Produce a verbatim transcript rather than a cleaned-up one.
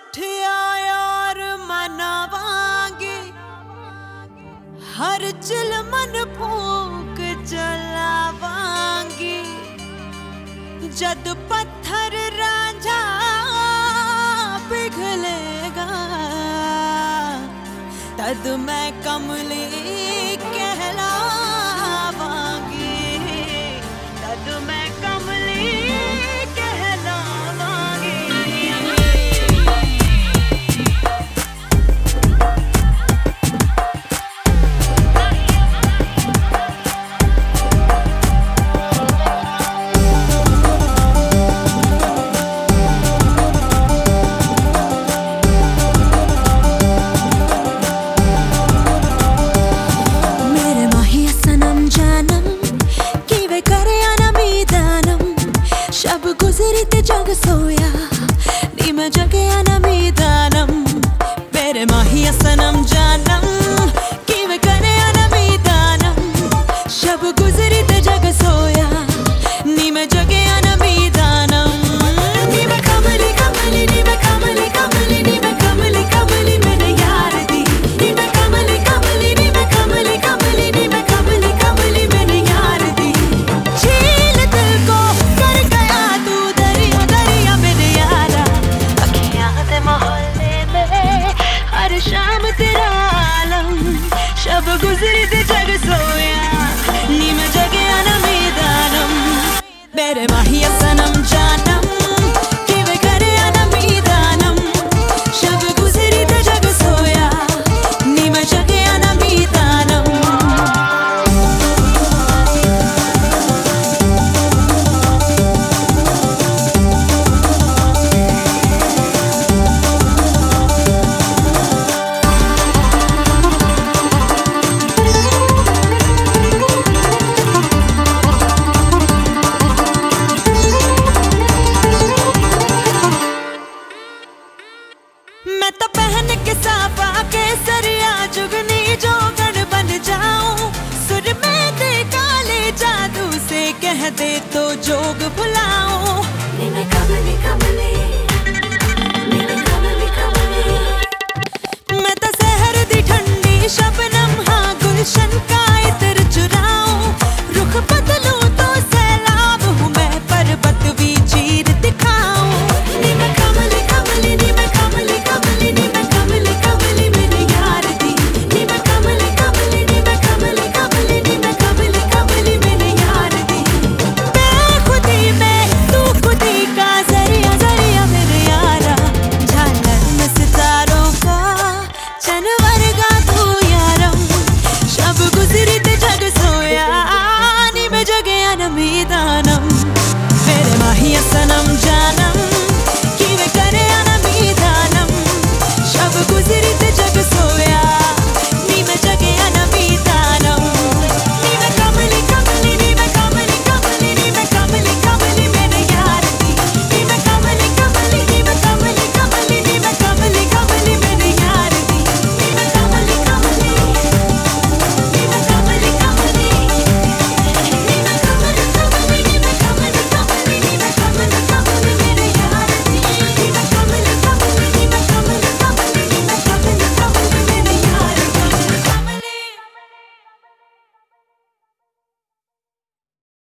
उठिया यार मनावांगे, हर चिल मन फूक जलावांगे। जद पत्थर रांझा पिघलेगा, तद मैं कमली कहलावांगी, तद मैं कमली कहलावांगी। शब गुजरी ते जग सोया, नी मैं जगया ना मीदानम। मेरे माहिया सनम जानम, कि मैं करे ना मीदानम। शब गुजरी ते जग सोया, नी मैं जगया ना मीदानम। नी मैं कमली कमली, नी मैं कमली कमली, नी मैं कमली कमली मेरे यार दी। नी मैं कमली कमली, नी मैं कमली कमली, नी मैं कमली कमली मेरे यार दी। झील दिल को कर गया तू दरिया दरिया मेरे यारा। अखियां दे मोहल्ले में हर शाम तेरा आलम। शब गुजरी ते जग सोया, नी मैं जगया ना मीदानम। मेरे माहिया सनम जानम, कि वे करे ना मीदानम। शब गुजरी ते जग सोया, नी मैं जगया ना मीदानम। मैं तो पहन के साफा के सरिया जुगनी जोगन बन जाऊं। सुर में दे काले जादू से कह दे तो जोग भुलाऊं।